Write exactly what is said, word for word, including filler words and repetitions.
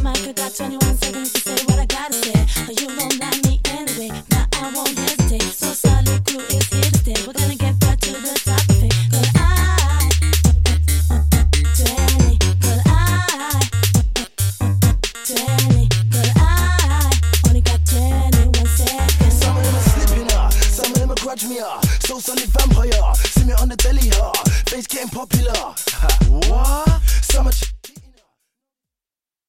mic, I got twenty-one seconds to say what I gotta say. You don't like me anyway, now I won't hesitate. So solid crew is here to stay. We're gonna get back to the top of it. But I, twenty, but I, twenty, but I only got twenty-one seconds. Some of them are slipping up, some of them are grudge me up. So solid vampire, see me on the telly, uh. Face getting popular. What? So much.